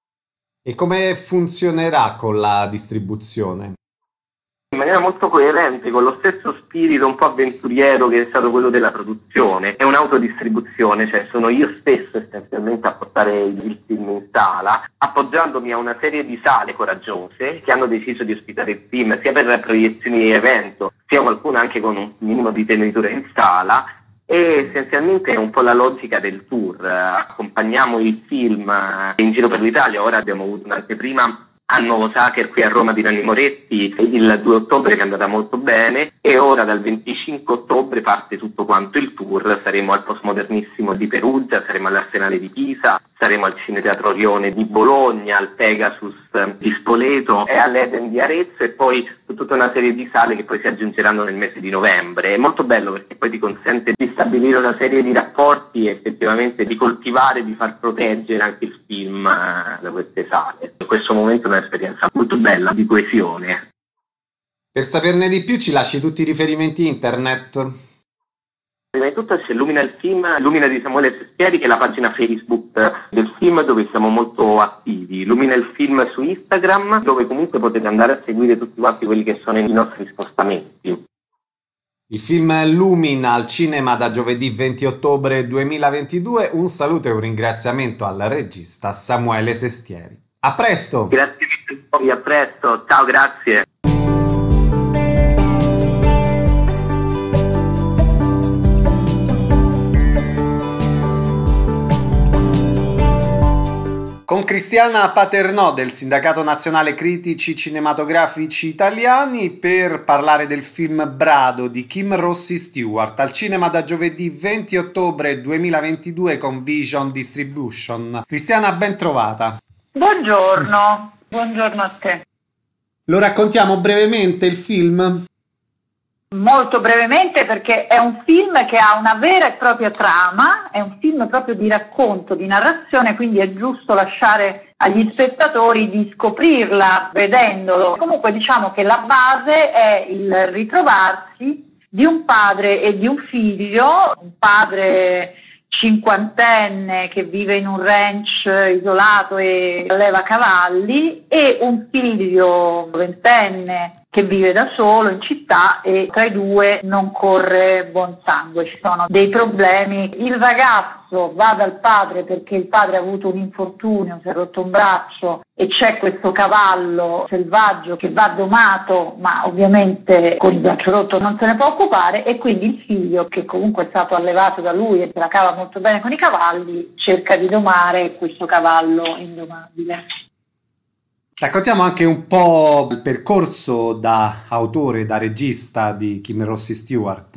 [SPEAKER 1] E come funzionerà con la distribuzione?
[SPEAKER 4] In maniera molto coerente, con lo stesso spirito un po' avventuriero che è stato quello della produzione. È un'autodistribuzione, cioè sono io stesso essenzialmente a portare il film in sala, appoggiandomi a una serie di sale coraggiose che hanno deciso di ospitare il film sia per le proiezioni di evento, sia qualcuna anche con un minimo di tenitura in sala. E essenzialmente è un po' la logica del tour. Accompagniamo il film in giro per l'Italia. Ora abbiamo avuto un'anteprima a Nuovo Sacher qui a Roma di Nanni Moretti il due ottobre, che è andata molto bene, e ora dal venticinque ottobre parte tutto quanto il tour. Saremo al Postmodernissimo di Perugia, saremo all'Arsenale di Pisa, saremo al Cineteatro Orione di Bologna, al Pegasus di Spoleto e all'Eden di Arezzo, e poi su tutta una serie di sale che poi si aggiungeranno nel mese di novembre. È molto bello perché poi ti consente di stabilire una serie di rapporti e effettivamente di coltivare, di far proteggere anche il film da queste sale. In questo momento è un'esperienza molto bella di coesione.
[SPEAKER 1] Per saperne di più ci lasci tutti i riferimenti internet.
[SPEAKER 4] Prima di tutto c'è Lumina il film, Lumina di Samuele Sestieri, che è la pagina Facebook del film dove siamo molto attivi. Lumina il film su Instagram, dove comunque potete andare a seguire tutti quanti quelli che sono i nostri spostamenti.
[SPEAKER 1] Il film Lumina al cinema da giovedì venti ottobre duemilaventidue. Un saluto e un ringraziamento al regista Samuele Sestieri. A presto!
[SPEAKER 4] Grazie mille, a presto, ciao, grazie!
[SPEAKER 1] Con Cristiana Paternò del Sindacato Nazionale Critici Cinematografici Italiani per parlare del film Brado di Kim Rossi Stewart al cinema da giovedì venti ottobre duemilaventidue con Vision Distribution. Cristiana, ben trovata.
[SPEAKER 7] Buongiorno, buongiorno a te.
[SPEAKER 1] Lo raccontiamo brevemente il film?
[SPEAKER 7] Molto brevemente, perché è un film che ha una vera e propria trama, è un film proprio di racconto, di narrazione, quindi è giusto lasciare agli spettatori di scoprirla vedendolo. Comunque diciamo che la base è il ritrovarsi di un padre e di un figlio, un padre cinquantenne che vive in un ranch isolato e alleva cavalli, e un figlio ventenne che vive da solo in città e tra i due non corre buon sangue, ci sono dei problemi. Il ragazzo va dal padre perché il padre ha avuto un infortunio, si è rotto un braccio e c'è questo cavallo selvaggio che va domato, ma ovviamente con il braccio rotto non se ne può occupare, e quindi il figlio, che comunque è stato allevato da lui e se la cava molto bene con i cavalli, cerca di domare questo cavallo indomabile.
[SPEAKER 1] Raccontiamo anche un po' il percorso da autore, da regista di Kim Rossi Stewart.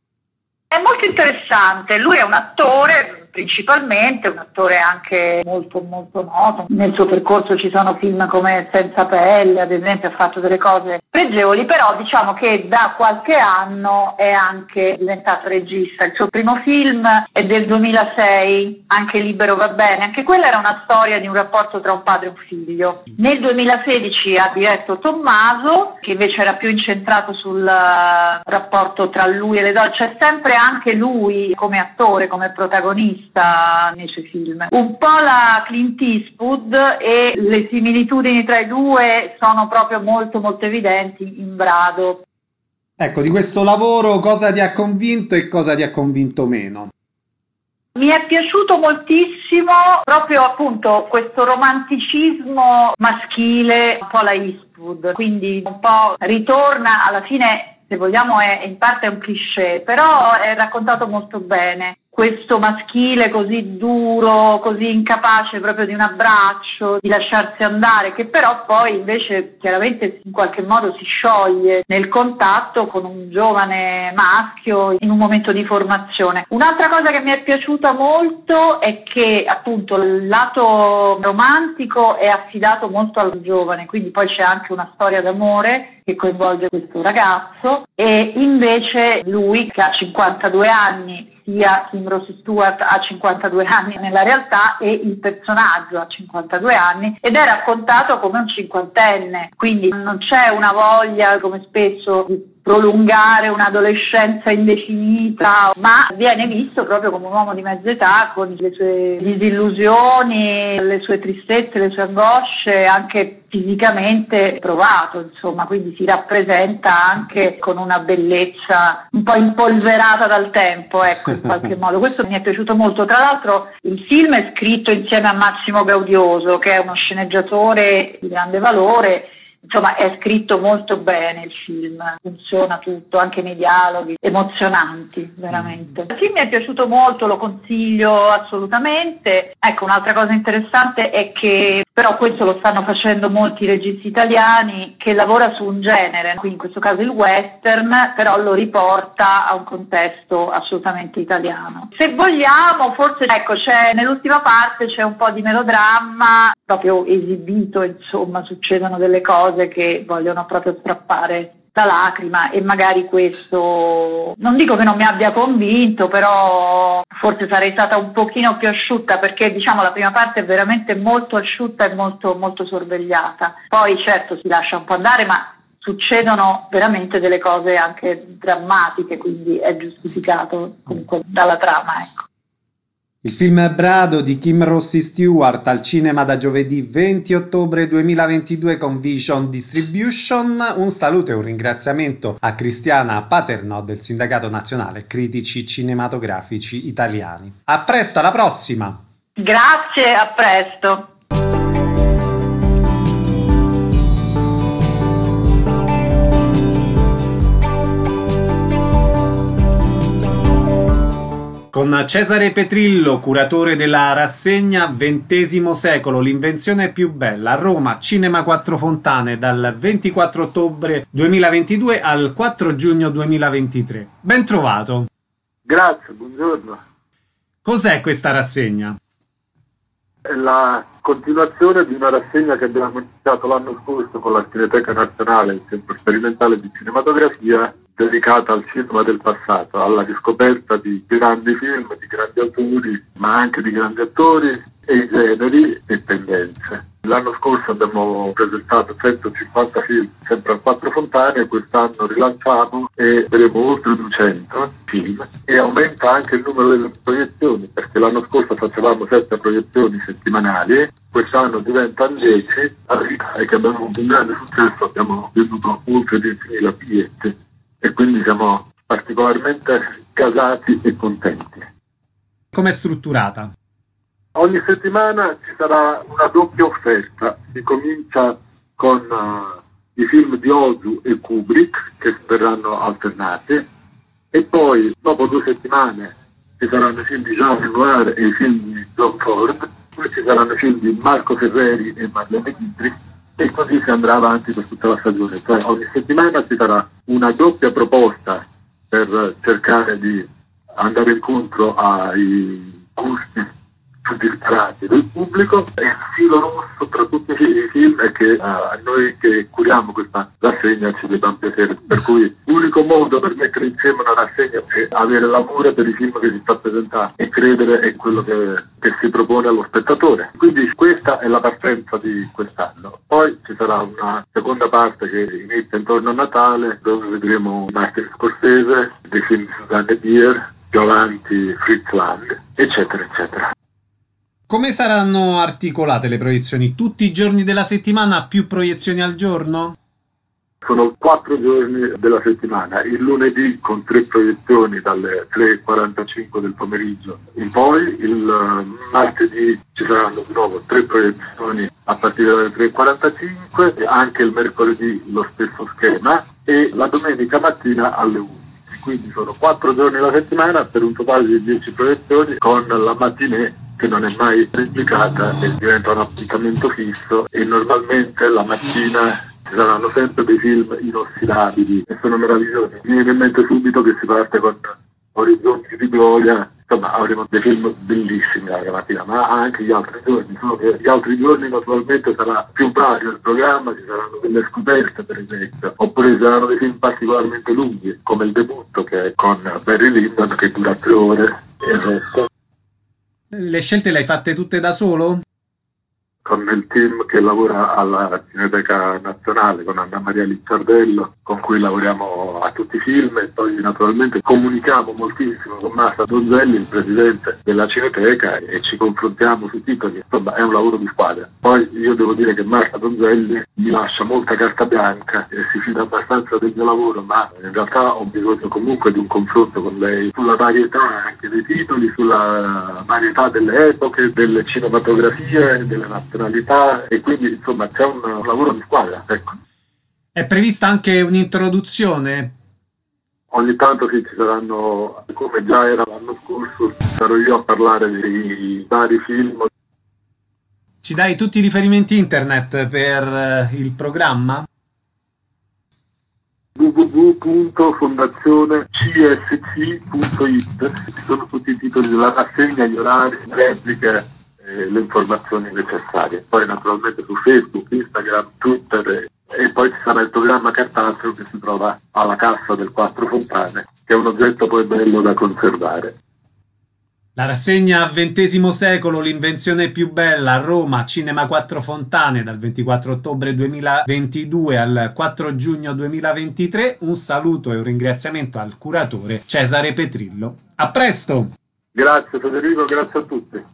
[SPEAKER 7] È molto interessante, lui è un attore principalmente, un attore anche molto molto noto. Nel suo percorso ci sono film come Senza pelle, ad esempio, ha fatto delle cose pregevoli, però diciamo che da qualche anno è anche diventato regista. Il suo primo film è del duemilasei, Anche libero va bene, anche quella era una storia di un rapporto tra un padre e un figlio. Nel duemilasedici ha diretto Tommaso, che invece era più incentrato sul rapporto tra lui e le donne, c'è sempre anche lui come attore, come protagonista nei suoi film. Un po' la Clint Eastwood, e le similitudini tra i due sono proprio molto molto evidenti in Brado.
[SPEAKER 1] Ecco, di questo lavoro cosa ti ha convinto e cosa ti ha convinto meno?
[SPEAKER 7] Mi è piaciuto moltissimo proprio appunto questo romanticismo maschile, un po' la Eastwood, quindi un po' ritorna alla fine, se vogliamo è in parte un cliché, però è raccontato molto bene. Questo maschile così duro, così incapace proprio di un abbraccio, di lasciarsi andare, che però poi invece chiaramente in qualche modo si scioglie nel contatto con un giovane maschio in un momento di formazione. Un'altra cosa che mi è piaciuta molto è che appunto il lato romantico è affidato molto al giovane, quindi poi c'è anche una storia d'amore che coinvolge questo ragazzo, e invece lui, che ha cinquantadue anni, sia Kim Rossi Stewart ha cinquantadue anni nella realtà e il personaggio ha cinquantadue anni, ed è raccontato come un cinquantenne, quindi non c'è una voglia, come spesso, di prolungare un'adolescenza indefinita, ma viene visto proprio come un uomo di mezza età con le sue disillusioni, le sue tristezze, le sue angosce, anche fisicamente provato, insomma, quindi si rappresenta anche con una bellezza un po' impolverata dal tempo, ecco, in qualche modo. Questo mi è piaciuto molto. Tra l'altro il film è scritto insieme a Massimo Gaudioso, che è uno sceneggiatore di grande valore. Insomma, è scritto molto bene il film, funziona tutto, anche nei dialoghi, emozionanti, veramente. Il film mi è piaciuto molto, lo consiglio assolutamente. Ecco, un'altra cosa interessante è che, però questo lo stanno facendo molti registi italiani, che lavora su un genere, quindi in questo caso il western, però lo riporta a un contesto assolutamente italiano. Se vogliamo, forse, ecco, c'è nell'ultima parte c'è un po' di melodramma, proprio esibito, insomma, succedono delle cose che vogliono proprio strappare la lacrima, e magari questo, non dico che non mi abbia convinto, però forse sarei stata un pochino più asciutta, perché diciamo la prima parte è veramente molto asciutta e molto molto sorvegliata. Poi certo si lascia un po' andare, ma succedono veramente delle cose anche drammatiche, quindi è giustificato comunque dalla trama, ecco.
[SPEAKER 1] Il film Brado di Kim Rossi Stewart al cinema da giovedì venti ottobre duemilaventidue con Vision Distribution. Un saluto e un ringraziamento a Cristiana Paternò del Sindacato Nazionale Critici Cinematografici Italiani. A presto, alla prossima!
[SPEAKER 7] Grazie, a presto!
[SPEAKER 1] Con Cesare Petrillo, curatore della rassegna ventesimo secolo, l'invenzione più bella, a Roma, Cinema Quattro Fontane, dal ventiquattro ottobre duemilaventidue al quattro giugno duemilaventitré. Ben trovato.
[SPEAKER 8] Grazie, buongiorno.
[SPEAKER 1] Cos'è questa rassegna?
[SPEAKER 8] È la continuazione di una rassegna che abbiamo iniziato l'anno scorso con la Cineteca Nazionale, il Centro Sperimentale di Cinematografia, dedicata al cinema del passato, alla riscoperta di grandi film, di grandi autori, ma anche di grandi attori e generi e tendenze. L'anno scorso abbiamo presentato centocinquanta film sempre a Quattro Fontane, quest'anno rilanciamo e vedremo oltre duecento film e aumenta anche il numero delle proiezioni, perché l'anno scorso facevamo sette proiezioni settimanali, quest'anno diventano dieci, la verità è che abbiamo avuto un grande successo, abbiamo venduto oltre diecimila biglietti e quindi siamo particolarmente gasati e contenti.
[SPEAKER 1] Com'è strutturata?
[SPEAKER 8] Ogni settimana ci sarà una doppia offerta, si comincia con uh, i film di Ozu e Kubrick che verranno alternati e poi dopo due settimane ci saranno i film di Jean Renoir e i film di John Ford, poi ci saranno i film di Marco Ferreri e Marlene Dietrich e così si andrà avanti per tutta la stagione. Cioè, ogni settimana ci sarà una doppia proposta per cercare di andare incontro ai gusti più disparati del pubblico e il filo rosso tra tutti i film è che uh, a noi che curiamo questa rassegna ci debba un piacere, per cui l'unico modo per mettere insieme una rassegna è avere l'amore per i film che si sta presentando e credere in quello che, che si propone allo spettatore. Quindi questa è la partenza di quest'anno. Poi ci sarà una seconda parte che inizia intorno a Natale, dove vedremo Martin Scorsese, dei film di Susanne Bier, più avanti Fritz Lang, eccetera eccetera.
[SPEAKER 1] Come saranno articolate le proiezioni? Tutti i giorni della settimana, più proiezioni al giorno?
[SPEAKER 8] Sono quattro giorni della settimana, il lunedì con tre proiezioni dalle tre e quarantacinque del pomeriggio in poi, il martedì ci saranno di nuovo tre proiezioni a partire dalle tre e quarantacinque, anche il mercoledì lo stesso schema e la domenica mattina alle undici. Quindi sono quattro giorni alla settimana per un totale di dieci proiezioni con la mattinée che non è mai replicata e diventa un appuntamento fisso e normalmente la mattina ci saranno sempre dei film inossidabili e sono meravigliosi. Mi viene in mente subito che si parte con Orizzonti di Gloria, insomma avremo dei film bellissimi la mattina, ma anche gli altri giorni, solo che gli altri giorni naturalmente sarà più vario il programma, ci saranno delle scoperte per esempio, oppure ci saranno dei film particolarmente lunghi come Il debutto che è con Barry Lyndon che dura tre ore e il resto.
[SPEAKER 1] Le scelte le hai fatte tutte da solo?
[SPEAKER 8] Con il team che lavora alla Cineteca Nazionale, con Anna Maria Licciardello, con cui lavoriamo a tutti i film e poi naturalmente comunichiamo moltissimo con Marta Donzelli, il presidente della Cineteca, e ci confrontiamo sui titoli. Insomma, è un lavoro di squadra. Poi io devo dire che Marta Donzelli mi lascia molta carta bianca e si fida abbastanza del mio lavoro, ma in realtà ho bisogno comunque di un confronto con lei sulla varietà anche dei titoli, sulla varietà delle epoche, delle cinematografie, delle nazionalità e quindi insomma c'è un, un lavoro di squadra, ecco.
[SPEAKER 1] È prevista anche un'introduzione?
[SPEAKER 8] Ogni tanto sì, ci saranno, come già era l'anno scorso, sarò io a parlare dei vari film.
[SPEAKER 1] Ci dai tutti i riferimenti internet per il programma?
[SPEAKER 8] w w w punto fondazione c s c punto i t, ci sono tutti i titoli della rassegna, gli orari, le repliche, le informazioni necessarie. Poi naturalmente su Facebook, Instagram, Twitter e poi ci sarà il programma cartaceo che si trova alla cassa del Quattro Fontane, che è un oggetto poi bello da conservare.
[SPEAKER 1] La rassegna ventesimo secolo, l'invenzione più bella a Roma, Cinema Quattro Fontane, dal ventiquattro ottobre duemilaventidue al quattro giugno duemilaventitré. Un saluto e un ringraziamento al curatore Cesare Petrillo. A presto!
[SPEAKER 8] Grazie Federico, grazie a tutti.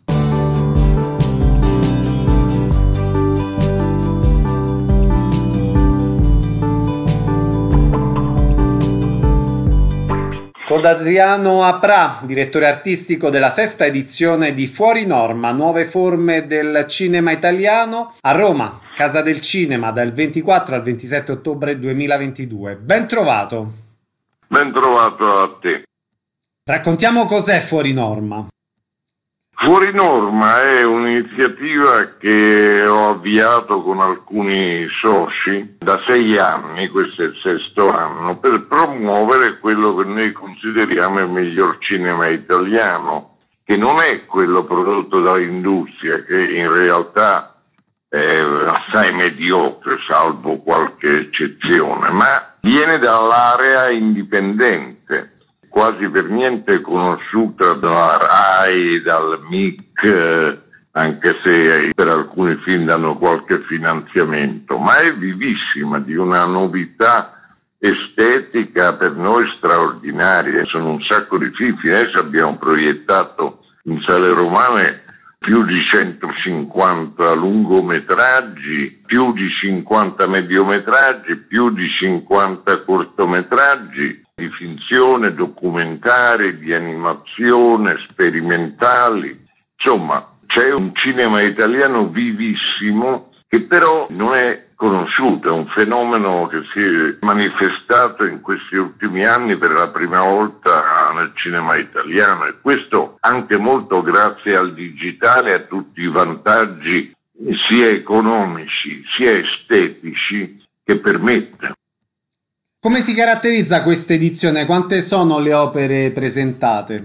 [SPEAKER 1] Con Adriano Aprà, direttore artistico della sesta edizione di Fuori Norma, nuove forme del cinema italiano, a Roma, Casa del Cinema, dal ventiquattro al ventisette ottobre duemilaventidue. Ben trovato.
[SPEAKER 9] Ben trovato a te.
[SPEAKER 1] Raccontiamo cos'è Fuori Norma.
[SPEAKER 9] Fuori Norma è un'iniziativa che ho avviato con alcuni soci da sei anni, questo è il sesto anno, per promuovere quello che noi consideriamo il miglior cinema italiano, che non è quello prodotto dall'industria, che in realtà è assai mediocre, salvo qualche eccezione, ma viene dall'area indipendente, quasi per niente conosciuta dalla RAI, dal M I C anche se per alcuni film danno qualche finanziamento, ma è vivissima, di una novità estetica per noi straordinaria. Sono un sacco di film. Adesso abbiamo proiettato in sale romane più di centocinquanta lungometraggi, più di cinquanta mediometraggi, più di cinquanta cortometraggi di finzione, documentari, di animazione, sperimentali. Insomma, c'è un cinema italiano vivissimo che però non è conosciuto, è un fenomeno che si è manifestato in questi ultimi anni per la prima volta nel cinema italiano, e questo anche molto grazie al digitale e a tutti i vantaggi sia economici sia estetici che permette.
[SPEAKER 1] Come si caratterizza questa edizione? Quante sono le opere presentate?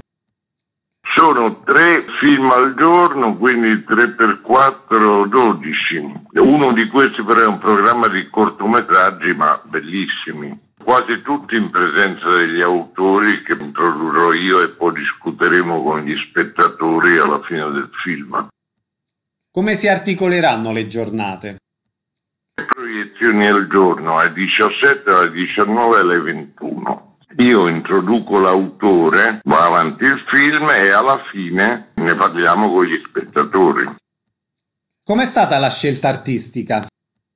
[SPEAKER 9] Sono tre film al giorno, quindi tre per quattro, dodici. Uno di questi però è un programma di cortometraggi, ma bellissimi. Quasi tutti in presenza degli autori, che introdurrò io e poi discuteremo con gli spettatori alla fine del film.
[SPEAKER 1] Come si articoleranno le giornate?
[SPEAKER 9] Proiezioni al giorno, alle diciassette, alle diciannove e alle ventuno. Io introduco l'autore, va avanti il film e alla fine ne parliamo con gli spettatori.
[SPEAKER 1] Com'è stata la scelta artistica?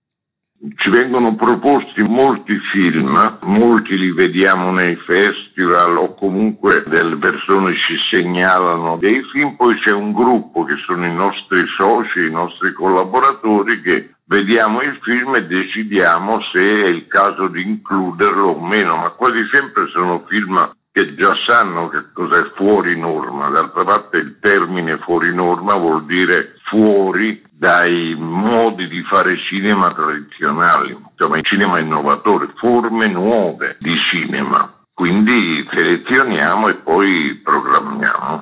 [SPEAKER 9] Ci vengono proposti molti film, molti li vediamo nei festival o comunque delle persone ci segnalano dei film, poi c'è un gruppo che sono i nostri soci, i nostri collaboratori, che vediamo il film e decidiamo se è il caso di includerlo o meno, ma quasi sempre sono film che già sanno che cos'è fuori norma. D'altra parte il termine fuori norma vuol dire fuori dai modi di fare cinema tradizionali, insomma il cinema innovatore, forme nuove di cinema. Quindi selezioniamo e poi programmiamo.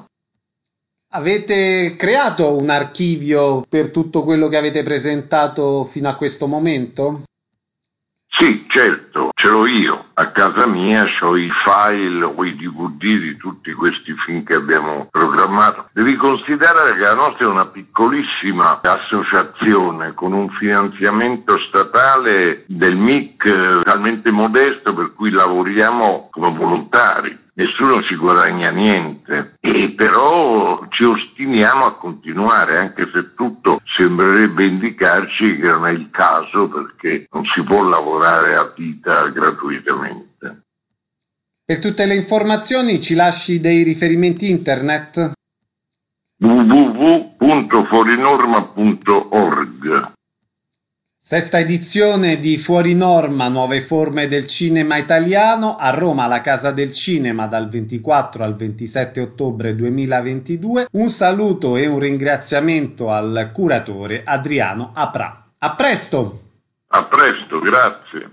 [SPEAKER 1] Avete creato un archivio per tutto quello che avete presentato fino a questo momento?
[SPEAKER 9] Sì, certo, ce l'ho io. A casa mia ho i file o i D V D di tutti questi film che abbiamo programmato. Devi considerare che la nostra è una piccolissima associazione con un finanziamento statale del M I C talmente modesto per cui lavoriamo come volontari. Nessuno ci guadagna niente, e però ci ostiniamo a continuare, anche se tutto sembrerebbe indicarci che non è il caso, perché non si può lavorare a vita gratuitamente.
[SPEAKER 1] Per tutte le informazioni ci lasci dei riferimenti internet?
[SPEAKER 9] w w w punto fuorinorma punto org.
[SPEAKER 1] Sesta edizione di Fuori Norma, nuove forme del cinema italiano, a Roma alla Casa del Cinema dal ventiquattro al ventisette ottobre duemilaventidue. Un saluto e un ringraziamento al curatore Adriano Aprà. A presto!
[SPEAKER 9] A presto, grazie.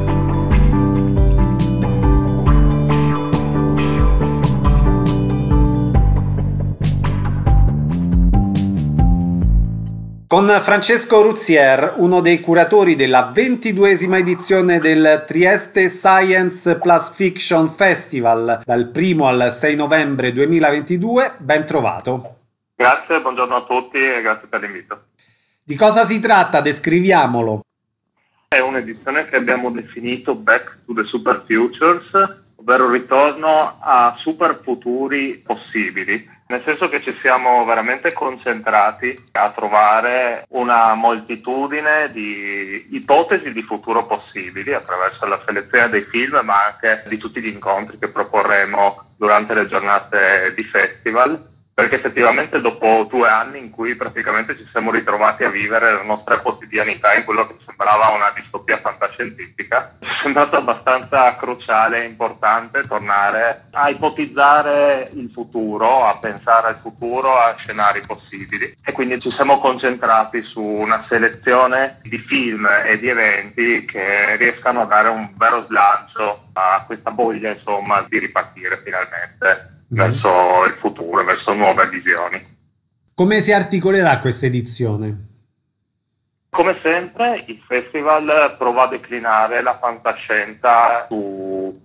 [SPEAKER 1] Con Francesco Ruzier, uno dei curatori della ventiduesima edizione del Trieste Science Plus Fiction Festival, dal primo al sei novembre duemilaventidue, ben trovato.
[SPEAKER 10] Grazie, buongiorno a tutti e grazie per l'invito.
[SPEAKER 1] Di cosa si tratta? Descriviamolo.
[SPEAKER 10] È un'edizione che abbiamo definito Back to the Super Futures, ovvero ritorno a super futuri possibili. Nel senso che ci siamo veramente concentrati a trovare una moltitudine di ipotesi di futuro possibili attraverso la selezione dei film, ma anche di tutti gli incontri che proporremo durante le giornate di festival, perché effettivamente dopo due anni in cui praticamente ci siamo ritrovati a vivere la nostra quotidianità in quello che sembrava una distopia fantascientifica, ci è sembrato abbastanza cruciale e importante tornare a ipotizzare il futuro, a pensare al futuro, a scenari possibili, e quindi ci siamo concentrati su una selezione di film e di eventi che riescano a dare un vero slancio a questa voglia, insomma, di ripartire finalmente verso il futuro, verso nuove visioni.
[SPEAKER 1] Come si articolerà questa edizione?
[SPEAKER 10] Come sempre il festival prova a declinare la fantascienza su più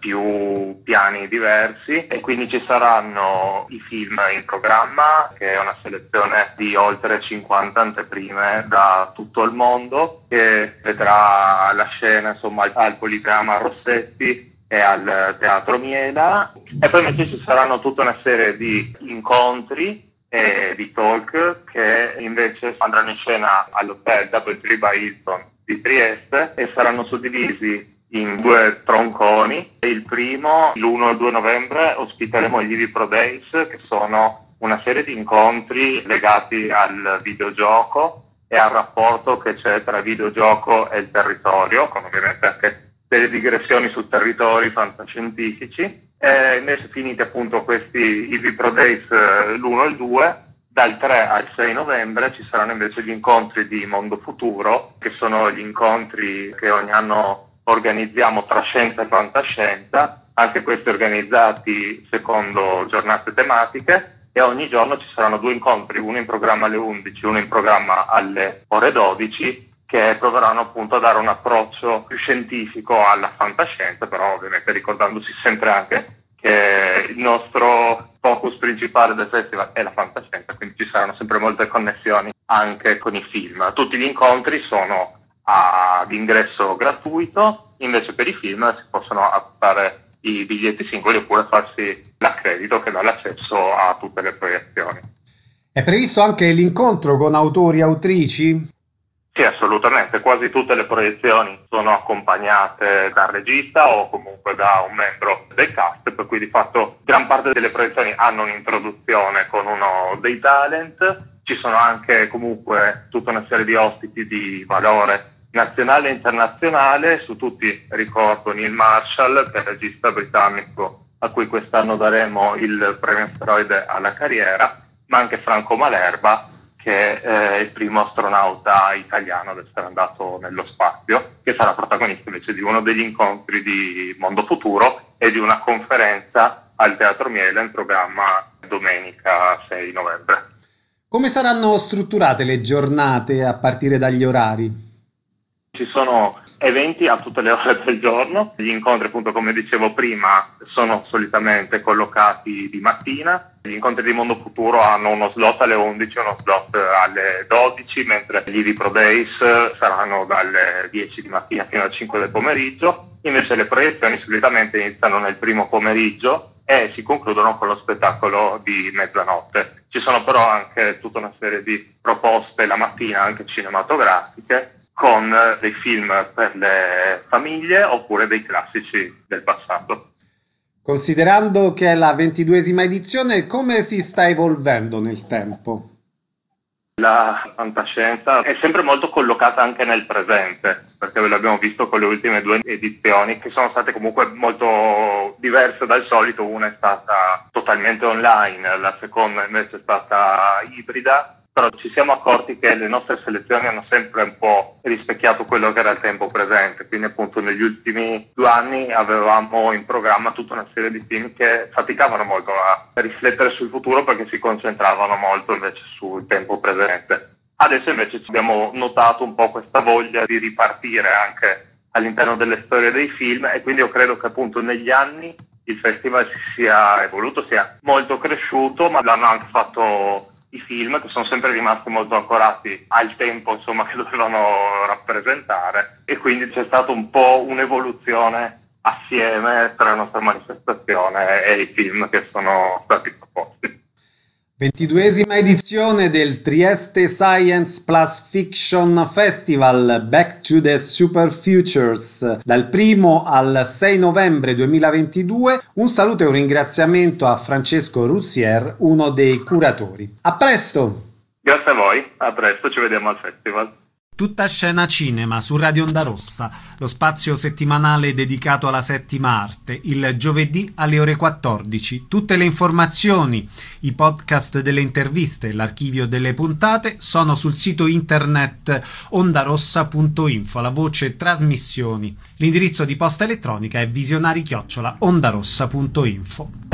[SPEAKER 10] più piani diversi, e quindi ci saranno i film in programma, che è una selezione di oltre cinquanta anteprime da tutto il mondo, che vedrà la scena insomma al Politeama Rossetti e al Teatro Miela. E poi invece ci saranno tutta una serie di incontri e di talk che invece andranno in scena all'hotel Double Tree by Hilton di Trieste e saranno suddivisi in due tronconi. Il primo, l'uno e il due novembre, ospiteremo gli Ivy Pro Days, che sono una serie di incontri legati al videogioco e al rapporto che c'è tra il videogioco e il territorio, con ovviamente anche delle digressioni su territori fantascientifici. E invece, finiti appunto questi Ivy Pro Days l'uno e il due, dal tre al sei novembre ci saranno invece gli incontri di Mondo Futuro, che sono gli incontri che ogni anno organizziamo tra scienza e fantascienza, anche questi organizzati secondo giornate tematiche, e ogni giorno ci saranno due incontri, uno in programma alle undici, uno in programma alle ore dodici, che proveranno appunto a dare un approccio più scientifico alla fantascienza, però ovviamente ricordandosi sempre anche che il nostro focus principale del festival è la fantascienza, quindi ci saranno sempre molte connessioni anche con i film. Tutti gli incontri sono ad ingresso gratuito, invece per i film si possono acquistare i biglietti singoli oppure farsi l'accredito che dà l'accesso a tutte le proiezioni.
[SPEAKER 1] È previsto anche l'incontro con autori e autrici?
[SPEAKER 10] Sì, assolutamente. Quasi tutte le proiezioni sono accompagnate dal regista o comunque da un membro del cast, per cui di fatto gran parte delle proiezioni hanno un'introduzione con uno dei talent. Ci sono anche comunque tutta una serie di ospiti di valore nazionale e internazionale. Su tutti ricordo Neil Marshall, che è il regista britannico a cui quest'anno daremo il premio Asteroide alla carriera, ma anche Franco Malerba, che è il primo astronauta italiano ad essere andato nello spazio, che sarà protagonista invece di uno degli incontri di Mondo Futuro e di una conferenza al Teatro Miele in programma domenica sei novembre.
[SPEAKER 1] Come saranno strutturate le giornate a partire dagli orari?
[SPEAKER 10] Ci sono eventi a tutte le ore del giorno. Gli incontri, appunto, come dicevo prima, sono solitamente collocati di mattina. Gli incontri di Mondo Futuro hanno uno slot alle undici, uno slot alle dodici, mentre gli Ivy Pro Days saranno dalle dieci di mattina fino alle cinque del pomeriggio. Invece le proiezioni solitamente iniziano nel primo pomeriggio e si concludono con lo spettacolo di mezzanotte. Ci sono però anche tutta una serie di proposte la mattina, anche cinematografiche, con dei film per le famiglie oppure dei classici del passato.
[SPEAKER 1] Considerando che è la ventiduesima edizione, come si sta evolvendo nel tempo?
[SPEAKER 10] La fantascienza è sempre molto collocata anche nel presente, perché l'abbiamo visto con le ultime due edizioni, che sono state comunque molto diverse dal solito. Una è stata totalmente online, la seconda invece è stata ibrida. Però ci siamo accorti che le nostre selezioni hanno sempre un po' rispecchiato quello che era il tempo presente, quindi appunto negli ultimi due anni avevamo in programma tutta una serie di film che faticavano molto a riflettere sul futuro perché si concentravano molto invece sul tempo presente. Adesso invece abbiamo notato un po' questa voglia di ripartire anche all'interno delle storie dei film, e quindi io credo che appunto negli anni il festival si sia evoluto, sia molto cresciuto, ma l'hanno anche fatto i film, che sono sempre rimasti molto ancorati al tempo, insomma, che dovevano rappresentare, e quindi c'è stata un po' un'evoluzione assieme tra la nostra manifestazione e i film che sono stati proposti.
[SPEAKER 1] ventiduesima edizione del Trieste Science Plus Fiction Festival Back to the Super Futures, dal primo al sei novembre duemilaventidue. Un saluto e un ringraziamento a Francesco Russier, uno dei curatori. A presto!
[SPEAKER 10] Grazie a voi, a presto, ci vediamo al festival.
[SPEAKER 1] Tutta scena cinema su Radio Onda Rossa, lo spazio settimanale dedicato alla settima arte, il giovedì alle ore quattordici. Tutte le informazioni, i podcast delle interviste, l'archivio delle puntate sono sul sito internet ondarossa punto info, la voce trasmissioni. L'indirizzo di posta elettronica è visionari chiocciola ondarossa punto info.